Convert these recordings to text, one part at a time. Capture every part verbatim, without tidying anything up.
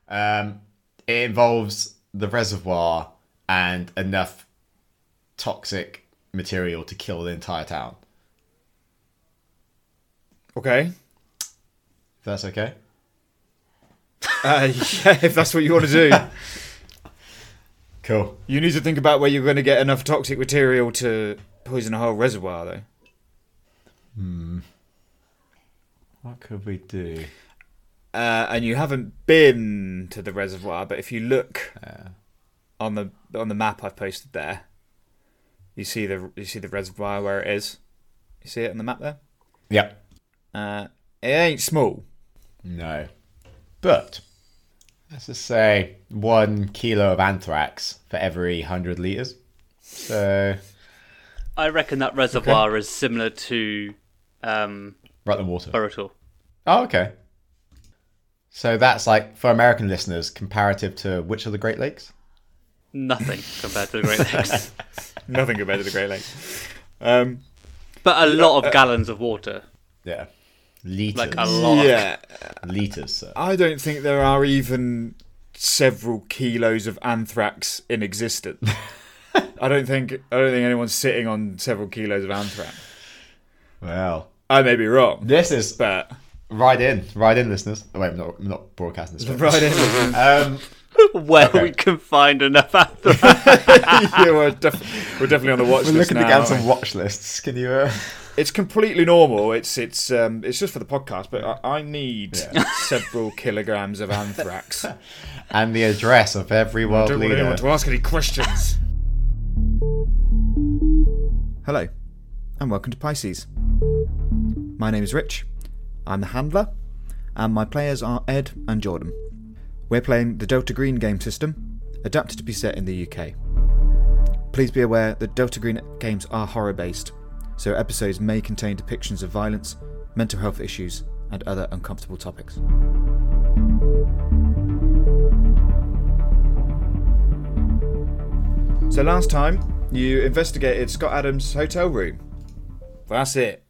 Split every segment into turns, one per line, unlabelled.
Um, it involves the reservoir and enough toxic material to kill the entire town.
Okay.
If that's okay.
Uh, yeah, if that's what you want to do.
Cool.
You need to think about where you're going to get enough toxic material to poison a whole reservoir, though.
Hmm. What could we do?
Uh, and you haven't been to the reservoir, but if you look
Uh,
on the on the map I've posted there, you see the you see the reservoir where it is. You see it on the map there?
yep.
Uh, it ain't small.
No. But let's just say one kilo of anthrax for every hundred litres. So
I reckon that reservoir is similar to um,
Rutland Water.
Burrital.
Oh, okay. So that's like, for American listeners, comparative to which of the Great Lakes?
Nothing compared to the Great Lakes.
Nothing compared to the Great Lakes. Um,
But a lot of gallons of water.
Yeah. Litres.
Like a lot.
yeah,
Litres, sir.
I don't think there are even several kilos of anthrax in existence. I don't think I don't think anyone's sitting on several kilos of anthrax.
Well,
I may be wrong,
this is...
but
Right in. Right in, listeners. Oh, wait, I'm not, I'm not broadcasting this.
right in.
Um,
Where
Okay.
we can find enough anthrax.
yeah, we're, def- we're definitely on the watch
we're
list
looking
now.
to get
aren't
some
we?
watch lists. Can you... Uh...
It's completely normal. It's it's um it's just for the podcast, but I, I need
Yeah.
several kilograms of anthrax.
And the address of every world
I don't want
leader.
anyone to ask any questions. Hello, and welcome to Pisces. My name is Rich. I'm the handler, and my players are Ed and Jordan. We're playing the Delta Green game system, adapted to be set in the U K. Please be aware that Delta Green games are horror-based, so episodes may contain depictions of violence, mental health issues, and other uncomfortable topics. So last time, you investigated Scott Adams' hotel room. That's it.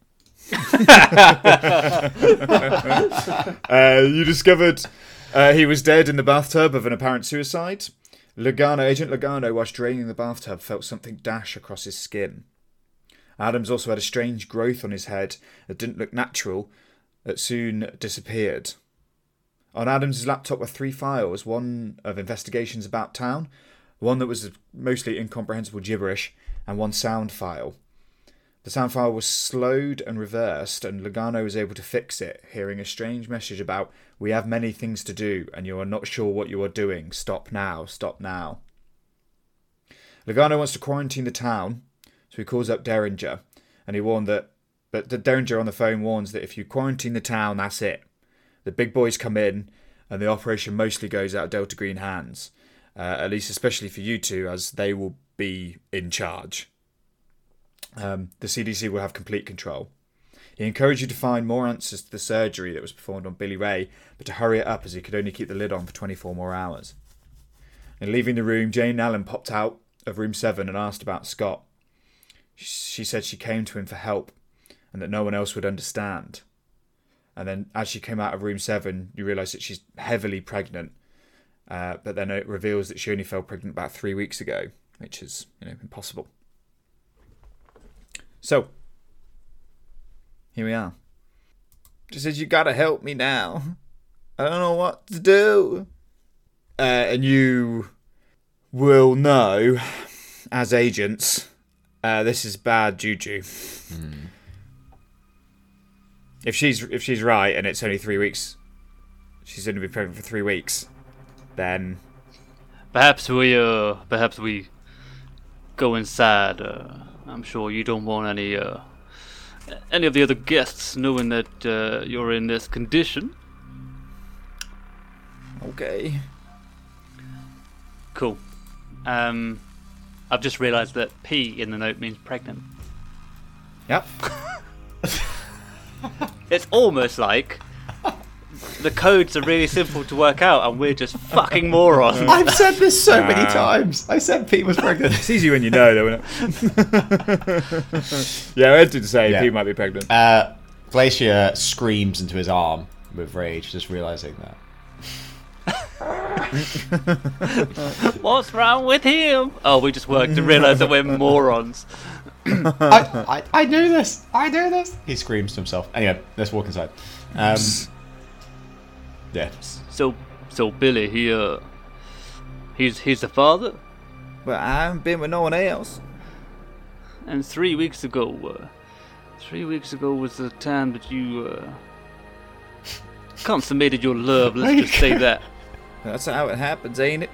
uh, you discovered uh, he was dead in the bathtub of an apparent suicide. Logano, Agent Logano, whilst draining the bathtub, felt something dash across his skin. Adams also had a strange growth on his head that didn't look natural, that soon disappeared. On Adams' laptop were three files, one of investigations about town, one that was mostly incomprehensible gibberish, and one sound file. The sound file was slowed and reversed, and Logano was able to fix it, hearing a strange message about, "We have many things to do, and you are not sure what you are doing. Stop now, stop now." Logano wants to quarantine the town, so he calls up Derringer, and he warned that, but the Derringer on the phone warns that if you quarantine the town, that's it. The big boys come in, and the operation mostly goes out of Delta Green hands, uh, at least especially for you two, as they will be in charge. Um, the C D C will have complete control. He encouraged you to find more answers to the surgery that was performed on Billy Ray, but to hurry it up as he could only keep the lid on for twenty-four more hours. In leaving the room, Jane Allen popped out of room seven and asked about Scott. She said she came to him for help and that no one else would understand. And then as she came out of room seven, you realise that she's heavily pregnant, uh, but then it reveals that she only fell pregnant about three weeks ago, which is, you know, impossible. So, here we are. She says, "You gotta help me now. I don't know what to do." Uh, and you will know, as agents, uh, this is bad juju. Mm. If she's if she's right and it's only three weeks, she's going to be pregnant for three weeks, then
Perhaps we uh perhaps we go inside. Uh, I'm sure you don't want any uh any of the other guests knowing that uh, you're in this condition.
okay.
Cool. Um, I've just realised that P in the note means pregnant.
Yep.
It's almost like the codes are really simple to work out, and we're just fucking morons.
I've said this so many
Ah.
times. I said Pete was pregnant.
It's easy when you know, though, isn't it? Yeah, I did say
Yeah.
Pete might be pregnant.
Uh, Glacier screams into his arm with rage, just realising that.
What's wrong with him? Oh, we just worked to realise that we're morons.
I, I, I knew this. I knew this. He screams to himself. Anyway, let's walk inside. Um, yeah.
So, so Billy, he uh, he's he's the father.
But I haven't been with no one else.
And three weeks ago, uh, three weeks ago was the time that you uh, consummated your love. Let's just say that.
That's how it happens, ain't it?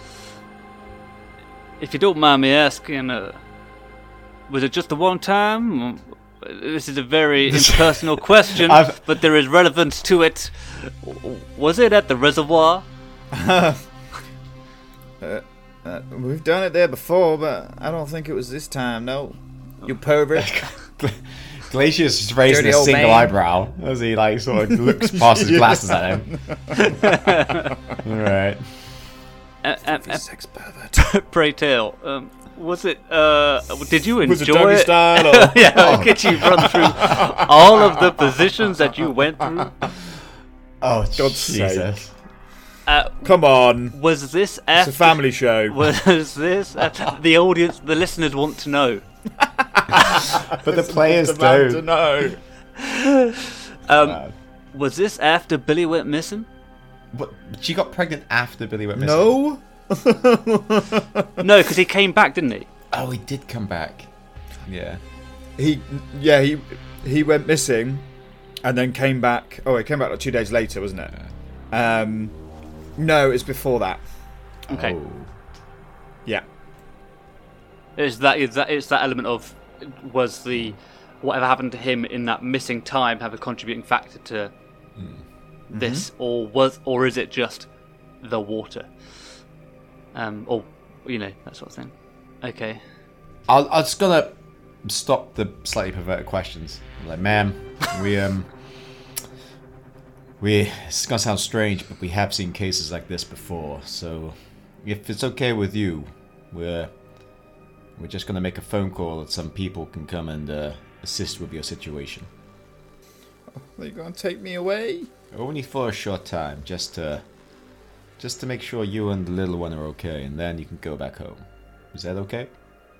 If you don't mind me asking, uh, was it just the one time? This is a very impersonal question,
I've-
but there is relevance to it. Was it at the reservoir?
uh, uh, we've done it there before, but I don't think it was this time, no. You pervert.
Glacius is raising
Dirty
a
old
single
man.
eyebrow as he like sort of looks past his glasses at him. All right.
Uh, uh, uh,
Sex pervert.
pray tell, um, was it? Uh, did you enjoy
Was it doggy
it?
style or...
Yeah, could you run through all of the positions that you went through?
Oh,
God's
Jesus.
Uh,
Come on.
was this
It's
after?
a family show.
Was this uh, the audience? The listeners want to know.
But the players
Demand to
don't.
know.
Um,
Wow.
was this after Billy went missing?
But she got pregnant after Billy went missing.
No?
No, because he came back, didn't he?
Oh, he did come back. Yeah.
He, yeah, he he went missing and then came back. Oh, he came back like two days later, wasn't it? Um, no, it's before that.
Okay.
Oh.
Yeah.
It's that. It's that. It's that element of was the whatever happened to him in that missing time have a contributing factor to this, or was, or is it just the water? Um, or you know that sort of thing. Okay.
I'll, I'm just gonna stop the slightly perverted questions. I'm like, ma'am, we um, we. It's gonna sound strange, but we have seen cases like this before. So, if it's okay with you, we're we're just gonna make a phone call that some people can come and uh, assist with your situation.
Are you going to take me away?
Only for a short time, just to just to make sure you and the little one are okay, and then you can go back home. Is that okay?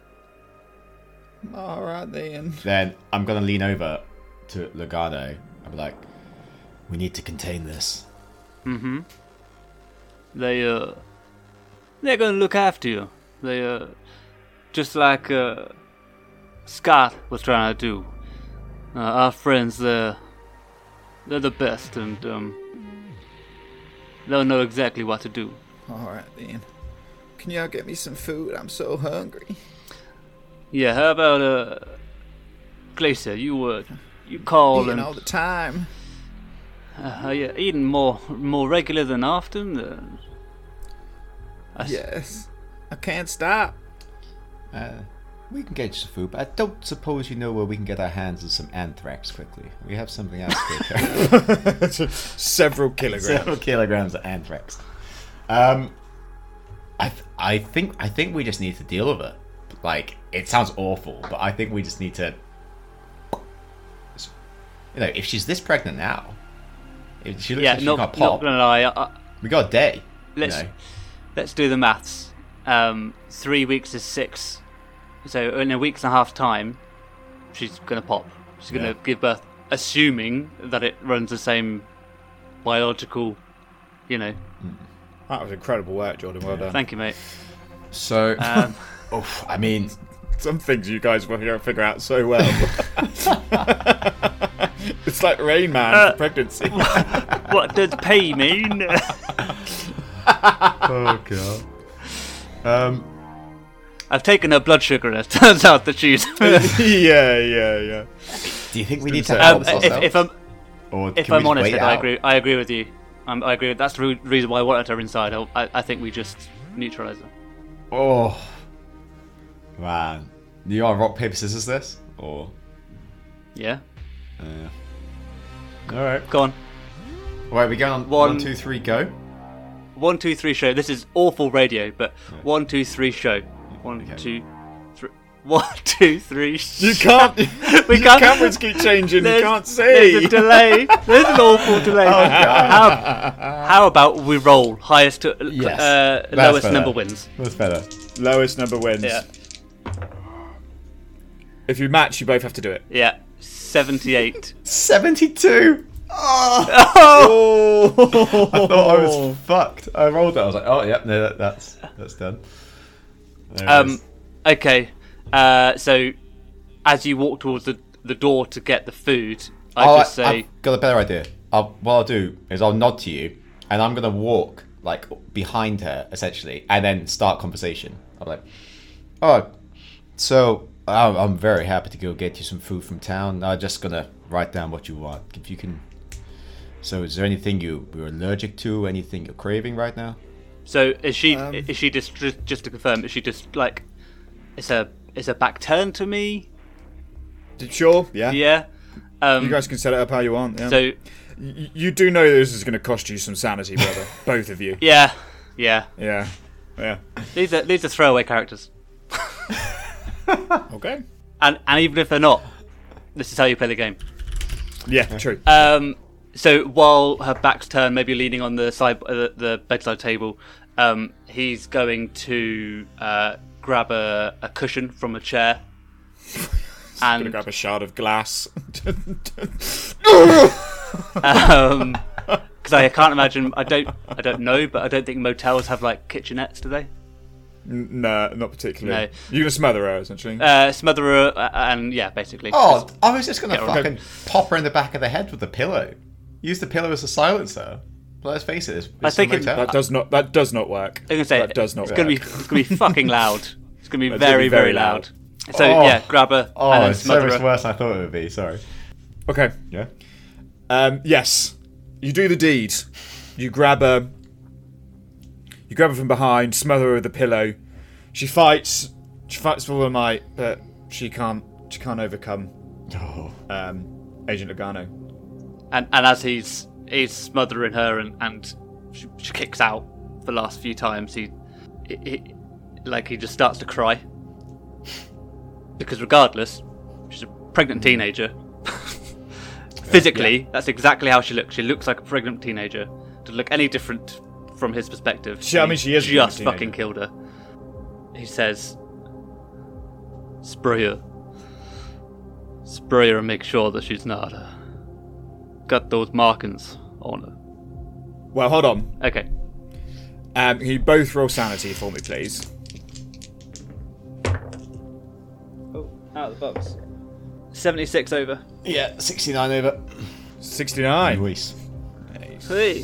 All right, then.
Then I'm gonna lean over to Logano. I'm like, we need to contain this.
Mm-hmm. They uh, they're gonna look after you. They uh, just like uh, Scott was trying to do. Uh, our friends, they're they're the best, and um, they'll know exactly what to do.
All right, then. Can y'all get me some food? I'm so hungry.
Yeah, how about uh, Glacier? You uh, you call
Eating
and
all the time.
uh, are you eating more more regular than often? Uh, I s-
Yes. I can't stop.
Uh, we can get you some food, but I don't suppose you know where we can get our hands on some anthrax quickly. We have something else to take care of.
Several kilograms.
Several kilograms of anthrax. Um, I th- I think I think we just need to deal with it. Like, it sounds awful, but I think we just need to. You know, if she's this pregnant now, if she looks
yeah,
like she's
not,
got
not
pop,
gonna lie. I, I,
we got a day.
let's
you know.
let's do the maths. Um, three weeks is six, so in a week's and a half time, she's gonna pop. She's gonna
Yeah.
give birth, assuming that it runs the same biological. You know.
That was incredible work, Jordan. Well done.
Thank you, mate.
So,
Um,
oof, I mean,
Some things you guys will figure figure out so well. It's like Rain Man
Uh,
for pregnancy.
what does pay mean?
oh god. Um,
I've taken her blood sugar, and it turns out that she's.
yeah, yeah, yeah.
do you think we need
say,
to
um,
help
if,
ourselves?
if I'm
or
if
can we
I'm
just
honest,
wait
Ed,
it
I
out?
agree. I agree with you. Um, I agree. That's the re- reason why I wanted her inside. I, I I think we just neutralise her.
Oh, man. You want rock, paper, scissors this? Or.
Yeah.
Uh, Alright.
Go on.
Right, we go on
One-
one, two, three, go.
One, two, three, show. This is awful radio, but one, two, three, show. One,
Okay.
two, three. One, two, three.
You can't.
We
your
can't.
cameras keep changing. You
There's-
can't see.
There's a delay. There's an awful delay.
Oh,
how, how about we roll highest to
Yes,
uh,
that's
lowest
better.
number wins?
That's better.
Lowest number wins.
Yeah,
If you match, you both have to do it.
yeah. Seventy-eight.
seventy-two. Oh,
Oh!
I thought I was fucked. I rolled that. I was like, oh, yep, no, that, that's that's done. There it
Um.
is.
Okay. Uh. So, as you walk towards the the door to get the food, I
Oh,
just
I,
say,
I've got a better idea. I'll, what I'll do is I'll nod to you, and I'm gonna walk like behind her essentially, and then start conversation. I'm like, oh, so I'm, I'm very happy to go get you some food from town. I'm just gonna write down what you want. If you can. So, is there anything you, you're allergic to? Anything you're craving right now?
so is she?
Um,
is she just, just just to confirm? Is she just like? Is her is her back turned to me?
Sure. Yeah.
Yeah. Um.
You guys can set it up how you want. Yeah.
So
Y- you do know this is going to cost you some sanity, brother. Both of you.
yeah, yeah.
Yeah. Yeah.
These are these are throwaway characters,
Okay.
and and even if they're not, this is how you play the game.
Yeah. True.
Um, so while her back's turned, maybe leaning on the side, uh, the, the bedside table, um, he's going to uh, grab a, a cushion from a chair,
Gonna
and
grab a shard of glass.
um, because I can't imagine, I don't, I don't know, but I don't think motels have like kitchenettes, do they?
N- nah, not particularly.
No.
You're gonna smother her essentially.
Uh, smother her, uh, and yeah, basically.
Oh, I was just gonna
Yeah,
fucking
okay.
pop her in the back of the head with the pillow. Use the pillow as a silencer. But let's face it, it's, it's
I think
a
it-
motel.
that does not. That does not work.
I'm gonna say
that does not
it's
work.
gonna be, it's gonna be fucking loud. It's gonna be
It's gonna
very,
be
very
very
loud.
loud.
So
Oh.
yeah, grab her
Oh,
and then
it's so
smother
much
her.
worse than I thought it would be. Sorry.
Okay.
Yeah.
Um, yes, you do the deed. You grab her. You grab her from behind, smother her with a pillow. She fights. She fights for all her might, but she can't. She can't overcome
Oh.
um, Agent Logano.
And and as he's he's smothering her and and she, she kicks out the last few times, he, he, he like he just starts to cry because regardless, she's a pregnant teenager. Physically, that's exactly how she looks. She looks like a pregnant teenager. Doesn't look any different from his perspective.
She- I mean, she is a pregnant
just
teenager.
fucking killed her. He says, "Spray her, spray her, and make sure that she's not uh, got those markings on her."
Well, hold on.
Okay.
Um, can you both roll sanity for me, please?
Oh, out of the box. Seventy-six over.
Yeah, sixty-nine over.
Sixty-nine.
Luis.
Hey.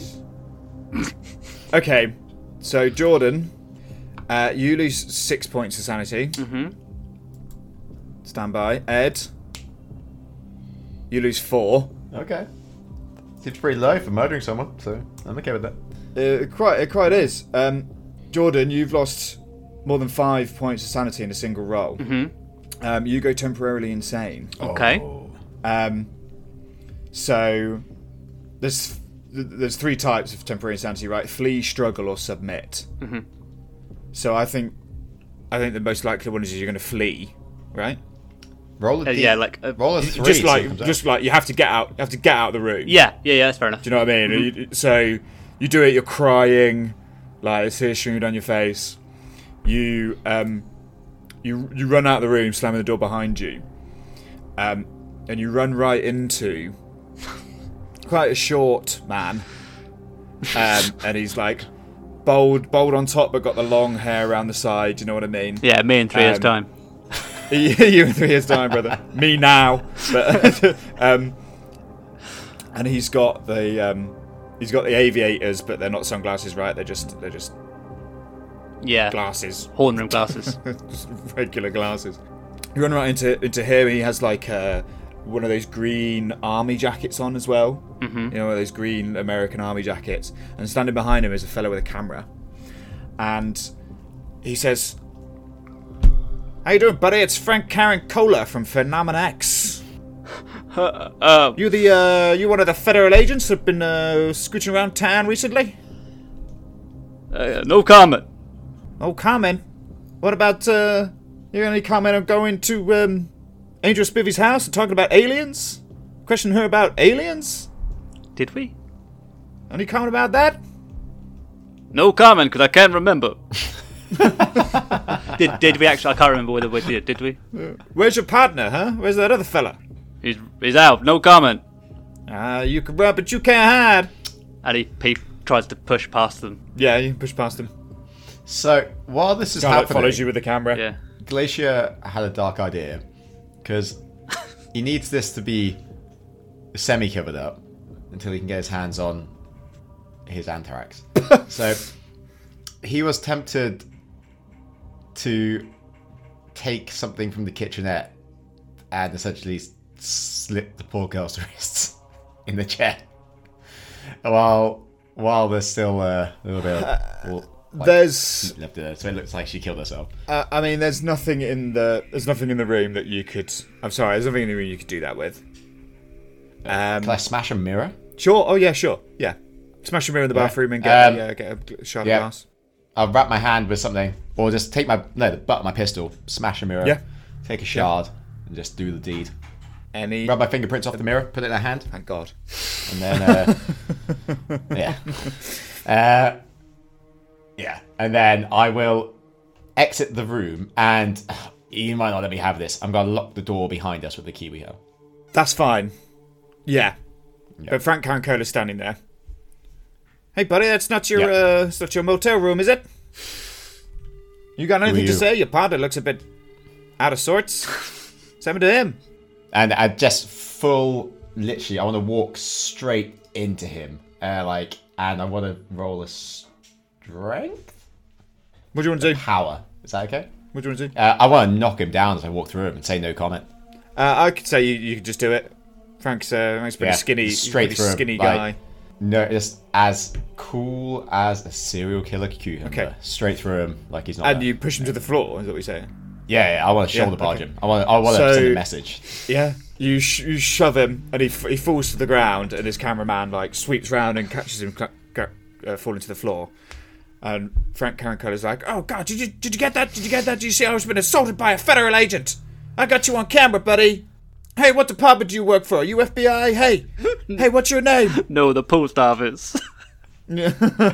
Okay, so Jordan, uh, you lose six points of sanity.
Mm-hmm.
Stand by. Ed, you lose four.
Okay. Seems pretty low for murdering someone, so I'm okay with that.
Uh, it quite, it quite is. Um, Jordan, you've lost more than five points of sanity in a single roll.
Mm-hmm.
Um, you go temporarily insane.
Okay.
Oh.
Um, so there's there's three types of temporary insanity, right? Flee, struggle, or submit.
Mm-hmm.
So I think I think the most likely one is you're going to flee, right?
Roll a
Uh,
D.
yeah, like uh,
roll a three.
just
see
like
what comes
just like you have to get out. You have to get out of the room.
yeah, yeah, yeah. That's fair enough.
Do you know what I mean? You- So you do it. You're crying, like there's tears streaming down your face. You um, you you run out of the room, slamming the door behind you, um, and you run right into quite a short man, um, and he's like bold, bold on top, but got the long hair around the side. Do you know what I mean?
Yeah, me in three years'
Um,
time.
You in three years' time, brother. Me now. But, um, and he's got the um, he's got the aviators, but they're not sunglasses, right? They're just they're just
Yeah.
glasses,
Horn rim glasses.
just regular glasses. You run right into into him. He has like uh, one of those green army jackets on as well.
Mm-hmm.
You know, one of those green American army jackets. And standing behind him is a fellow with a camera, and he says, "How you doing, buddy? It's Frank Carancola from Phenomenon X.
Uh, uh,
You the uh, you one of the federal agents that've been uh, scooching around town recently?
uh, no comment.
Oh, comment. What about uh, You got any comment on going to um, Angel Spivvy's house and talking about aliens? Questioning her about aliens?
Did we?
Any comment about that?
No comment, because I can't remember. did did we actually? I can't remember whether we did. Did we?
Where's your partner, huh? Where's that other fella?
He's he's out. No comment.
Ah, uh, you can run, but you can't hide.
And he, he tries to push past them.
Yeah, you can push past him.
So while this is
Scarlet
happening,
follows you with the camera.
Yeah.
Glacier had a dark idea because he needs this to be semi-covered up until he can get his hands on his Anthrax. So he was tempted to take something from the kitchenette and essentially slip the poor girl's wrists in the chair while while there's still uh, a little bit of well, like,
there's
left there, so it looks like she killed herself.
Uh, I mean, there's nothing in the there's nothing in the room that you could. I'm sorry, there's nothing in the room you could do that with. Um,
Can I smash a mirror?
Sure. Oh yeah, sure. Yeah. Smash a mirror in the
Yeah.
bathroom and get
Um,
a, uh, get a shard
yeah.
of glass.
I'll wrap my hand with something, or just take my no the butt of my pistol, smash a mirror,
Yeah.
take a shard, and just do the deed.
Any?
Rub my fingerprints off the mirror, put it in a hand,
Thank God.
and then uh, yeah, uh, yeah, and then I will exit the room, and you might not let me have this. I'm gonna lock the door behind us with the key we have.
That's fine. Yeah.
Yeah.
But Frank Carancola's standing there. Hey, buddy, that's not your
Yeah.
uh, that's not your motel room, is it? You got anything
are
to
you?
say? Your partner looks a bit out of sorts. Send me to him.
And I just full, literally, I want to walk straight into him, uh, like, and I want to roll a strength
What do you want to do?
power. Is that okay?
What do you want to do?
Uh, I want to knock him down as I walk through him and say no comment.
Uh, I could say you, you could just do it. Frank's uh, Frank's a pretty
Yeah,
skinny,
straight
pretty
through him,
skinny
like-
guy.
No, just as cool as a serial killer cucumber.
Okay.
Straight through him like he's not.
And
there.
you push him to the floor. Is what we say?
Yeah, yeah. I want to shoulder
Yeah,
barge
okay.
him. I want. I want
So-
to send a message.
Yeah. You sh- you shove him, and he f- he falls to the ground, and his cameraman like sweeps round and catches him cl- cl- uh, falling to the floor. And Frank Carancola's like, "Oh God, did you did you get that? Did you get that? Did you see I was been assaulted by a federal agent? I got you on camera, buddy. Hey, what department do you work for? You F B I? Hey, hey, what's your name?
No, the post office.
Hey,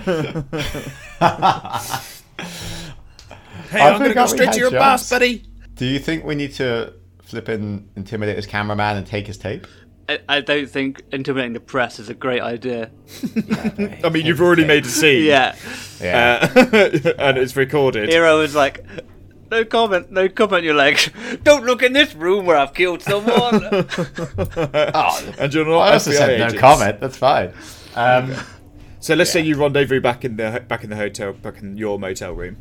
I
I'm gonna
think
go
we
straight
had
to your
jobs.
boss, buddy."
Do you think we need to flip and intimidate his cameraman and take his tape?
I, I don't think intimidating the press is a great idea.
I mean, you've already made a scene.
Yeah.
Yeah.
Uh, and it's recorded.
Hero is like, no comment, no comment. You're like, don't look in this room where I've killed someone.
oh,
And you're not
I also
F B I
said no
agents.
comment. That's fine. Um,
So let's say
Yeah.
you rendezvous back in the back in the hotel, back in your motel room.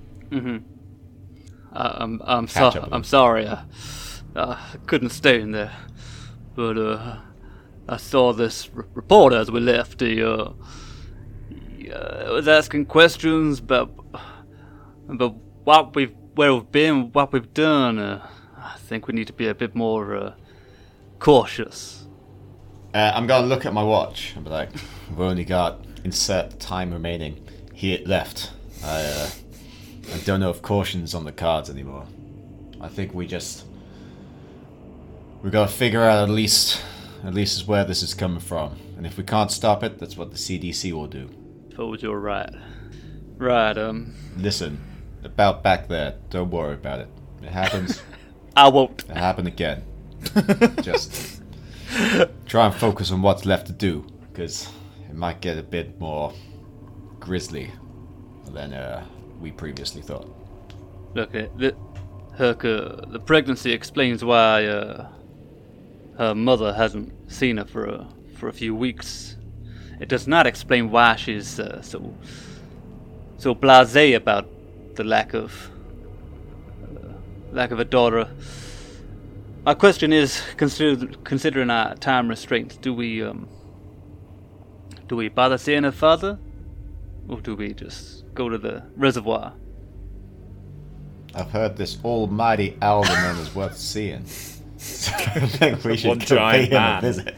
uh, I'm I'm,
Catch
so-
up with
I'm
him.
sorry. I, uh, I couldn't stay in there, but uh, I saw this r- reporter as we left. He, uh, he uh, was asking questions about about what we've where we've been, what we've done. Uh, I think we need to be a bit more uh, cautious.
uh, I'm gonna look at my watch and be like, "We've only got insert time remaining." He hit left. I uh, I don't know if caution's on the cards anymore. I think we just we gotta figure out at least at least is where this is coming from, and if we can't stop it, that's what the C D C will do.
Suppose you're right. Right. Um,
Listen, about back there, don't worry about it. It happens.
I won't.
It happened again. Just try and focus on what's left to do, because it might get a bit more grisly than uh, we previously thought.
Look, uh, the, her, uh, the pregnancy explains why uh, her mother hasn't seen her for a, for a few weeks. It does not explain why she's uh, so so blasé about the lack of uh, lack of a daughter. My question is, consider, considering our time restraints, do we um, do we bother seeing her father, or do we just go to the reservoir?
I've heard this almighty alderman is worth seeing. So I think we should
One
go pay
giant
him a
man.
visit.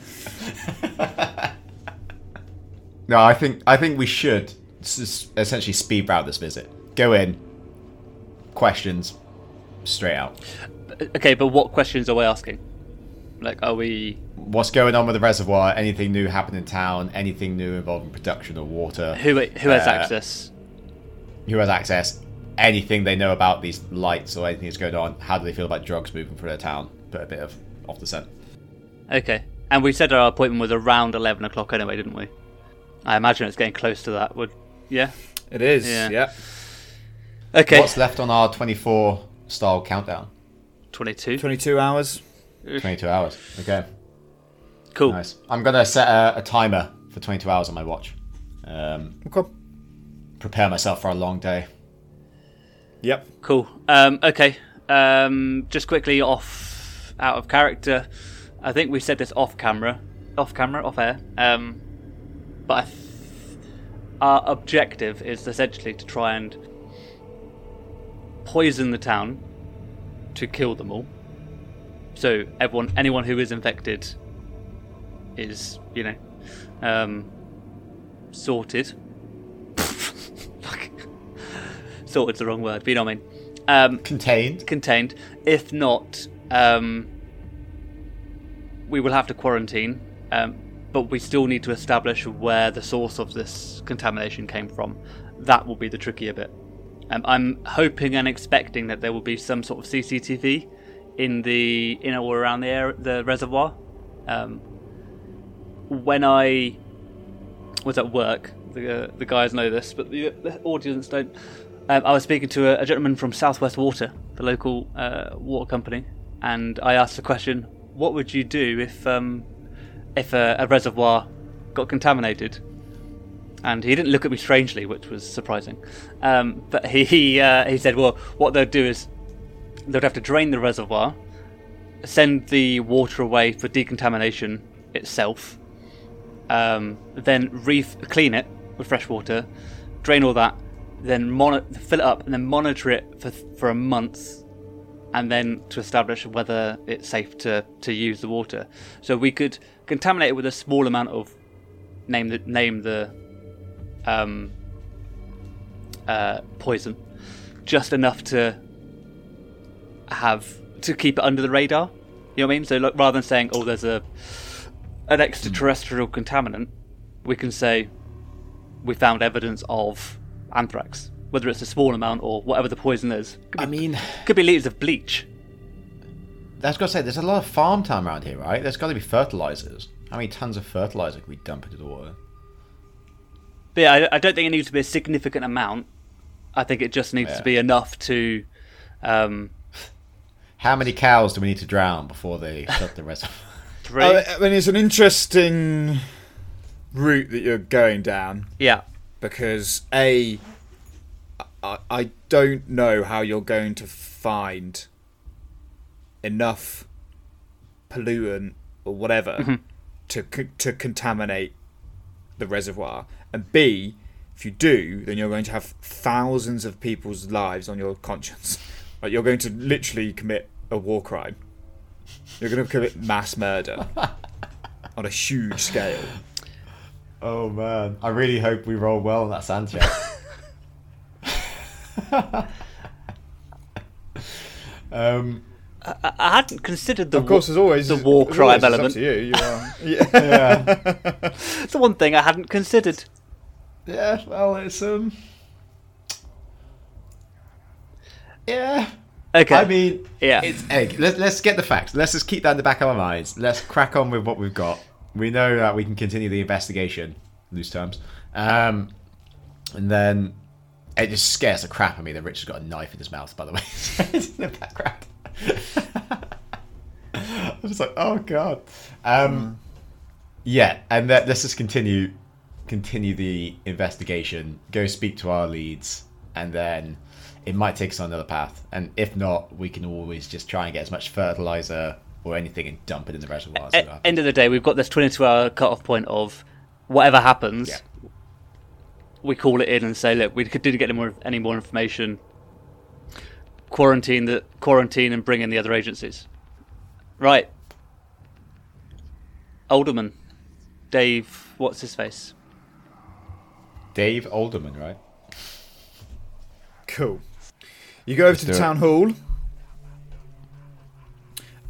No, I think I think we should s- s- essentially speed route this visit. Go in, questions, straight out.
Okay, but what questions are we asking? Like, are we...
What's going on with the reservoir? Anything new happen in town? Anything new involving production of water?
Who who has
Uh,
access?
Who has access? Anything they know about these lights or anything that's going on? How do they feel about drugs moving through their town? Put a bit of off the scent.
Okay. And we said our appointment was around eleven o'clock anyway, didn't we? I imagine it's getting close to that. Would Yeah?
It is,
Yeah.
yeah.
Okay.
What's left on our twenty-four style countdown?
twenty-two.
twenty-two hours.
twenty-two hours. Okay.
Cool.
Nice. I'm going to set a, a timer for twenty-two hours on my watch. Um,
Okay.
prepare myself for a long day.
Yep.
Cool. Um, okay. Um, just quickly off, out of character. I think we said this off camera, off camera, off air. Um, but I th- our objective is essentially to try and poison the town to kill them all. So everyone, anyone who is infected, is you know, um, sorted. Fuck. Sorted's the wrong word, but you know what I mean. Um,
Contained.
contained. If not, um, we will have to quarantine. Um, but we still need to establish where the source of this contamination came from. That will be the trickier bit. Um, I'm hoping and expecting that there will be some sort of C C T V in the in or around the air, the reservoir. Um, when I was at work, the uh, the guys know this, but the, the audience don't. Um, I was speaking to a, a gentleman from Southwest Water, the local uh, water company, and I asked the question: what would you do if um, if a, a reservoir got contaminated? And he didn't look at me strangely, which was surprising. Um, but he he, uh, he said, well, what they'd do is they'd have to drain the reservoir, send the water away for decontamination itself, um, then re- clean it with fresh water, drain all that, then mon- fill it up, and then monitor it for for a month, and then to establish whether it's safe to, to use the water. So we could contaminate it with a small amount of name the name the um, uh, poison, just enough to have to keep it under the radar. You know what I mean? So like, rather than saying, "Oh, there's a an extraterrestrial contaminant," we can say we found evidence of anthrax, whether it's a small amount or whatever the poison is. Could be,
I mean,
could be litres of bleach.
I was going to say, there's a lot of farm time around here, right? There's got to be fertilizers. How many tons of fertilizer can we dump into the water?
But yeah, I, I don't think it needs to be a significant amount. I think it just needs
Yeah.
to be enough to. Um,
How many cows do we need to drown before they shut the reservoir?
three.
I I mean, it's an interesting route that you're going down
yeah.
because A, I, I don't know how you're going to find enough pollutant or whatever
Mm-hmm.
to co- to contaminate the reservoir, and B, if you do, then you're going to have thousands of people's lives on your conscience. Like, you're going to literally commit a war crime. You're going to commit mass murder on a huge scale.
Oh man, I really hope we roll well on that sand check. um,
I, I hadn't considered the
Of course,
wa-
as always,
the
as
war
always,
crime
it's up
element.
to you. You are, yeah.
yeah,
It's the one thing I hadn't considered.
yeah. Well, it's um, yeah.
Okay.
I mean,
Yeah.
It's egg. Let's let's get the facts. Let's just keep that in the back of our minds. Let's crack on with what we've got. We know that we can continue the investigation, loose terms, um, and then it just scares the crap out of me that Richard's got a knife in his mouth. By the way, it's in the background. I'm just like, oh god. Um, yeah, and that, let's just continue continue the investigation. Go speak to our leads, and then it might take us on another path. And if not, we can always just try and get as much fertilizer or anything and dump it in the reservoir.
At the end of the day, we've got this twenty-two hour cut-off point of whatever happens,
Yeah.
we call it in and say, look, we didn't get any more, any more information. Quarantine the quarantine and bring in the other agencies. Right. Alderman. Dave, what's his face?
Dave Alderman, right?
Cool. You go over to
do
the
it.
town hall.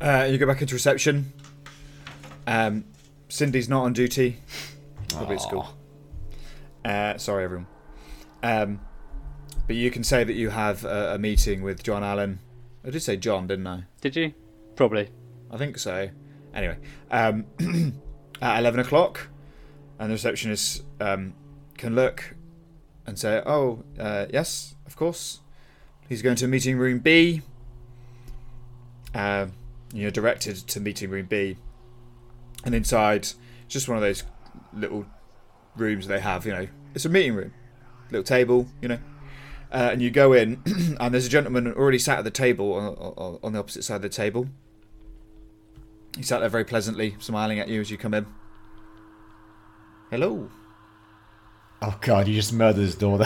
Uh, you go back into reception. Um, Cindy's not on duty. Probably at school. Uh, sorry, everyone. Um, but you can say that you have a, a meeting with John Allen. I did say John, didn't I?
Did you? Probably.
I think so. Anyway, um, at eleven o'clock, and the receptionist um, can look and say, "Oh, uh, yes, of course. He's going to meeting room B." Uh, you're directed to meeting room B, and inside, it's just one of those little rooms they have. You know, it's a meeting room, little table. You know, uh, and you go in, and there's a gentleman already sat at the table on, on, on the opposite side of the table. He sat there very pleasantly, smiling at you as you come in. Hello.
Oh God, you just murdered his daughter.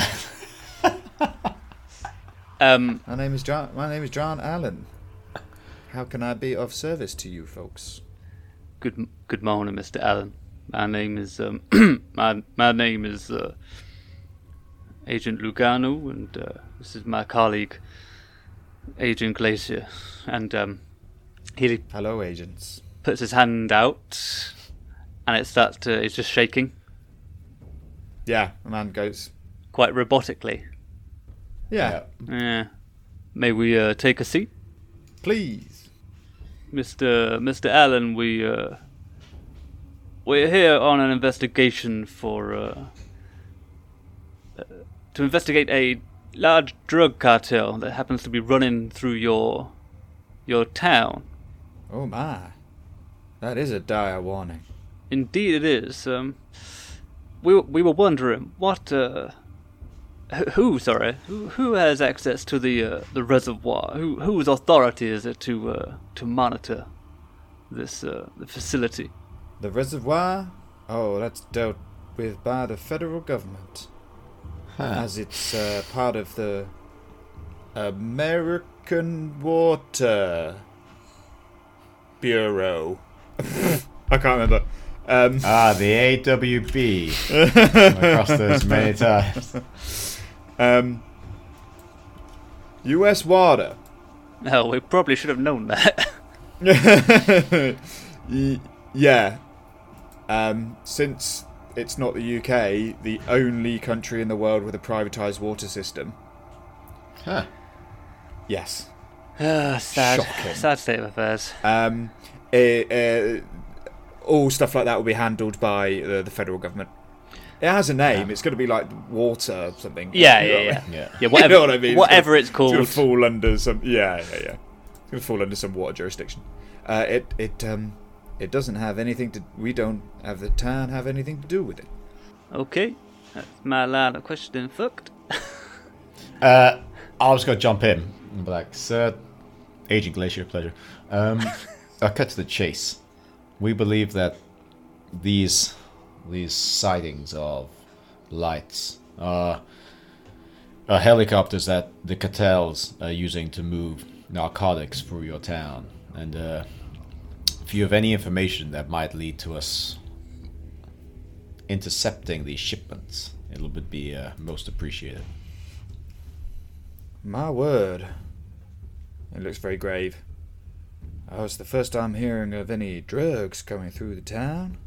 Um,
My name is John. My name is John Allen. How can I be of service to you folks?
good good morning, Mister Allen. My name is um my my name is uh, Agent Lugano, and uh, this is my colleague Agent Glacier. And um, he
Hello, agents.
puts his hand out, and it starts to. It's just shaking
Yeah, the man goes.
quite robotically.
Yeah,
Yeah. May we uh, take a seat,
please.
Mister Mister Allen? We uh, we're here on an investigation for uh, uh, to investigate a large drug cartel that happens to be running through your your town.
Oh my, that is a dire warning.
Indeed, it is. Um, we were- we were wondering what uh, who, who sorry who who has access to the uh, the reservoir? Who whose authority is it to uh, to monitor this uh, the facility?
The reservoir? Oh, that's dealt with by the federal government,
Huh.
as it's uh, part of the American Water Bureau. I can't remember. Um,
Ah, the A W B. Come across those many times.
um, U S Water.
Oh, we probably should have known that.
Y- yeah. Um, since it's not the U K, the only country in the world with a privatised water system.
Huh.
Yes.
Ah, sad,
Shocking.
sad state of affairs.
Um, it, uh, all stuff like that will be handled by uh, the federal government. It has a name. It's going to be like water something.
Yeah,
You know
yeah,
what I
yeah,
mean?
Yeah.
yeah. Whatever,
You know what I mean? It's
whatever
gonna-
it's called.
It's going to fall under some. Yeah, yeah, yeah. It's going to fall under some water jurisdiction. Uh, it it um it doesn't have anything to. We don't have the town have anything to do with it.
Okay, that's my line of questioning. Fucked.
Uh, I was going to jump in and be like, Sir, Agent Glacier, pleasure. Um, I'll cut to the chase. We believe that these these sightings of lights are, are helicopters that the cartels are using to move narcotics through your town. And uh, if you have any information that might lead to us intercepting these shipments, it would be uh, most appreciated.
My word. It looks very grave. Oh, it's the first time hearing of any drugs coming through the town.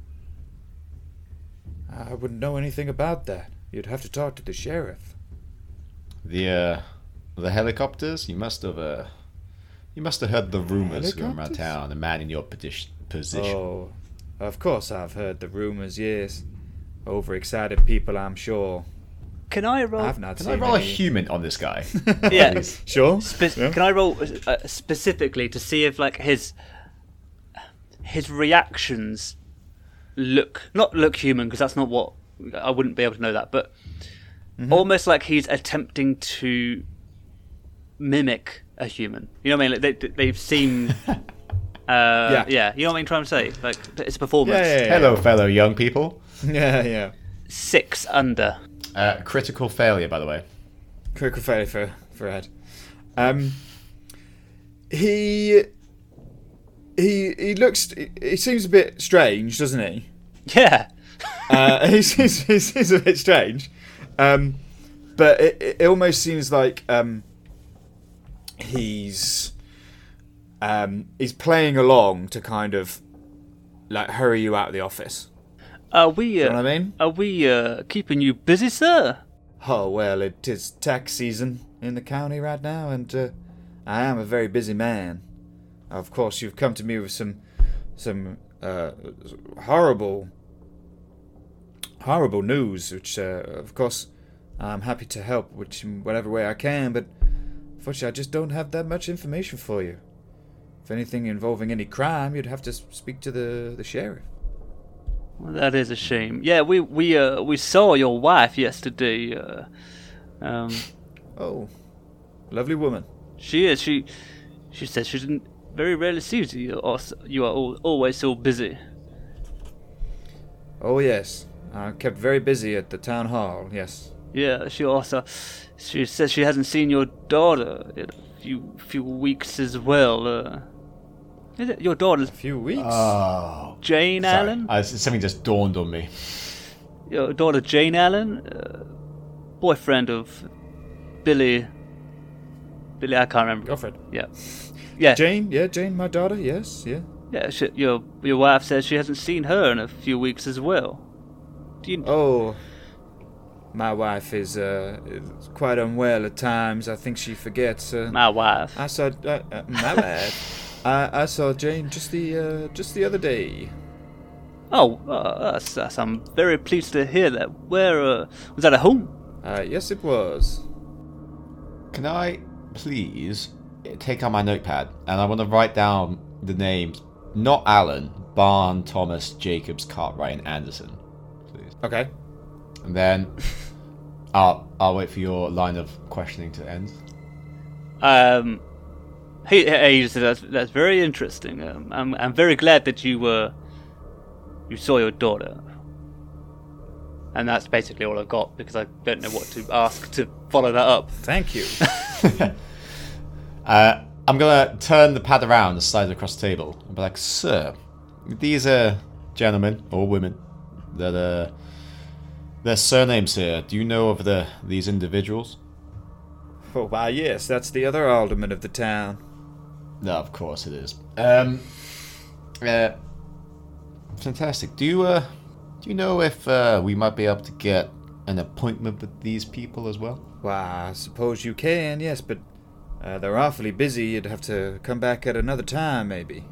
I wouldn't know anything about that. You'd have to talk to the sheriff.
The uh, the helicopters. You must have uh, you must have heard the rumors going around
Helicopters?
town. A man in your peti- position.
Oh, of course I've heard the rumors, yes. Overexcited people, I'm sure.
Can I roll?
I've not
Can I
seen
roll a
any.
human on this guy?
Yeah.
Please.
Sure?
Spe-
Yeah.
Can I roll uh, specifically to see if like his his reactions look not look human, because that's not what I wouldn't be able to know that, but almost like he's attempting to mimic a human. You know what I mean? Like they they've seen. Uh, yeah.
Yeah.
You know what I'm trying to say? Like it's a performance.
Yeah, yeah, yeah.
Hello, fellow young people.
Yeah, yeah.
Six under.
Uh, critical failure, by the way.
Critical failure for, for Ed. Um, he, he, he looks, he, he seems a bit strange, doesn't he?
Yeah.
Uh, he, seems, he seems a bit strange. Um, but it, it almost seems like um, he's um, is playing along to kind of like hurry you out of the office.
Are we, uh,
You know what I mean?
are we, uh, keeping you busy, sir?
Oh, well, it is tax season in the county right now, and uh, I am a very busy man. Of course, you've come to me with some some uh, horrible, horrible news, which, uh, of course, I'm happy to help which in whatever way I can, but unfortunately, I just don't have that much information for you. If anything involving any crime, you'd have to speak to the, the sheriff.
Well, that is a shame. Yeah, we we uh we saw your wife yesterday. Uh, um,
Oh, lovely woman.
she is. She she says she didn't very rarely sees you. Or you are all, always so busy.
Oh, yes. I'm kept very busy at the town hall, yes.
Yeah, she also she says she hasn't seen your daughter in a few few weeks as well. Uh, is it your daughter,
A few weeks?
Oh,
Jane
sorry.
Allen?
I, something just dawned on me.
Your daughter Jane Allen, uh, boyfriend of Billy. Billy, I can't remember.
Girlfriend.
Yeah, yeah,
Jane, yeah, Jane, my daughter, yes, yeah.
yeah. She, your your wife says she hasn't seen her in a few weeks as well. Do you?
Oh, my wife is, uh, is quite unwell at times. I think she forgets. Uh,
My wife.
I saw, uh, uh, my bad. I, I saw Jane just the, uh, just the other day.
Oh, uh, that's, that's, I'm very pleased to hear that. Where uh, was that at home?
Uh, yes, it was.
Can I please take out my notepad and I want to write down the names, not Allen, Barn, Thomas, Jacobs, Cartwright, and Anderson, please.
Okay.
And then I'll I'll wait for your line of questioning to end.
Um, hey, hey, so that's that's very interesting. Um, I'm I'm very glad that you uh you saw your daughter. And that's basically all I've got because I don't know what to ask to follow that up.
Thank you.
Uh, I'm gonna turn the pad around and slide it across the table and be like, "Sir, these are gentlemen or women that uh, their surnames here. Do you know of the these individuals?"
Oh, why, yes, that's the other alderman of the town.
No, of course it is. Um, uh, fantastic. Do you uh, do you know if uh, we might be able to get an appointment with these people as well?
Why, I suppose you can, yes, but uh, they're awfully busy. You'd have to come back at another time, maybe.